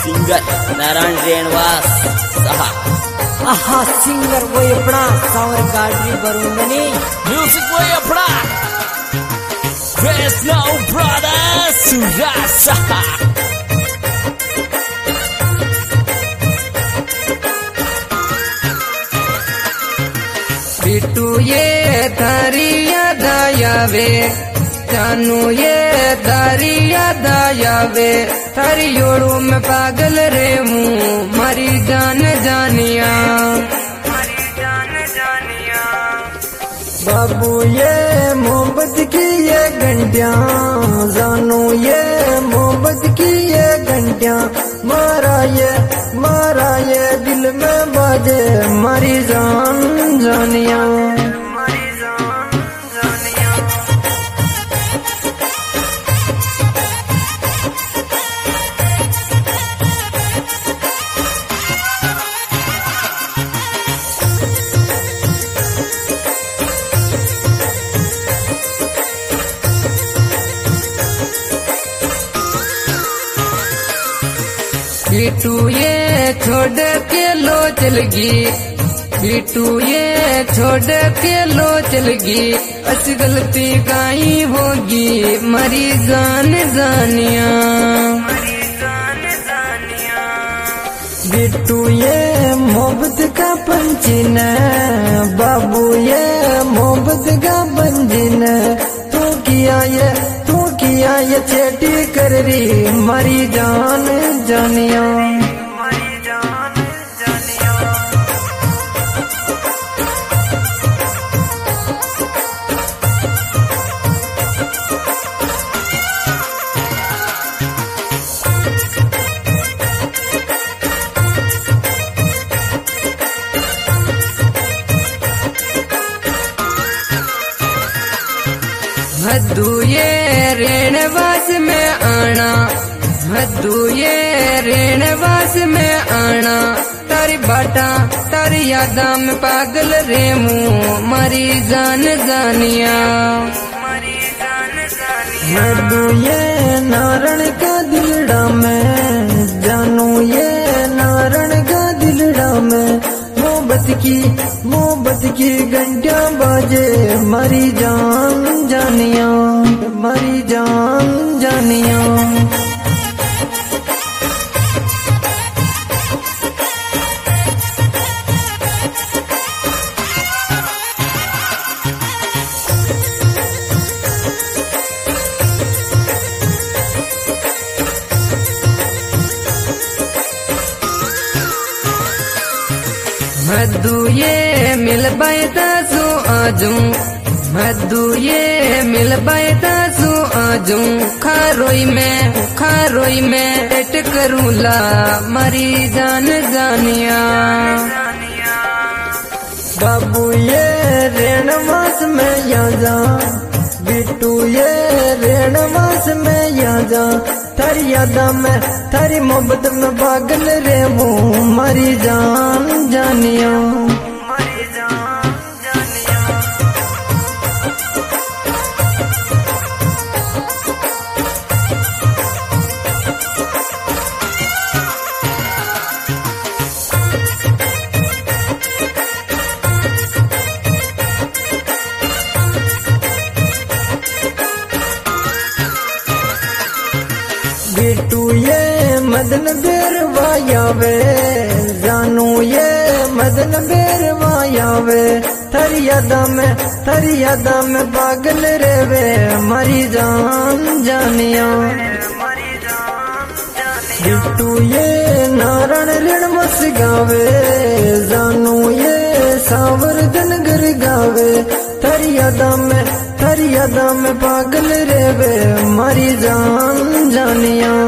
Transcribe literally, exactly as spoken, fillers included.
Singer Narayan रेणवास साहब। आहा singer वो अपना सावर गाड़ी बरूंगनी म्यूजिक वो अपना कृष्णा ब्रदर्स सुराज साहब। बिट्टू ये थारी याद आवे जानू ये थारी याद आवे थारी योड़ू में पागल रे हूँ मारी जान जानिया मारी जान जानिया। बाबू ये मोहब्बत की ये घंटियां जानू ये मोहब्बत की ये घंटियां मारा ये मारा ये दिल में बाजे मारी जान जानिया मारी जान जानिया। बिट्टू ये छोड़ के लो चलगी बिट्टू ये छोड़ के लो चलगी अस गलती काई होगी मरी जान जानिया मरी जान जानिया। बिट्टू ये मोहब्बत का पंछी न बाबू ये मोहब्बत का पंछी न तू किया ये तू किया ये चेटी कर रही मरी जान जानिया मरी जान जानिया। भद्दू ये रेणवास में आना भद्दू ये रेणवास में आना तारी बाटा तारी यादा में पागल रे मुँह मरी जान जानिया मरी जान जानिया। भद्दू ये नारण का दिलड़ा में जानू ये नारण का दिलड़ा में मोहब्बत की मोहब्बत की घंटियां बाजे मरी जान जानिया मरी जान जानिया। भद्दू ये मिल बैता सो आजू भद्दू ये मिल बैता सो आजू खारोई में खारोई में पेट करूला मरी जान जानिया बाबू ये रेणवास में या जा बिट्टू ये रेणवास में या जा थारी यादा में थारी मोहब्बत में पागल रे हूँ मरी जान जानिया मरी जान जानिया। बिट्टू ये मदन बेरवा यावे जानू ये मदन बेरवा यावे थारी यादा में थारी यादा में पागल रे वे मरी जान जानिया बिट्टू ये नारायण रणवस गावे जानू ये सावर धनगर गावे थारी यादा में थारी यादा में पागल रे वे मरी जान जानिया।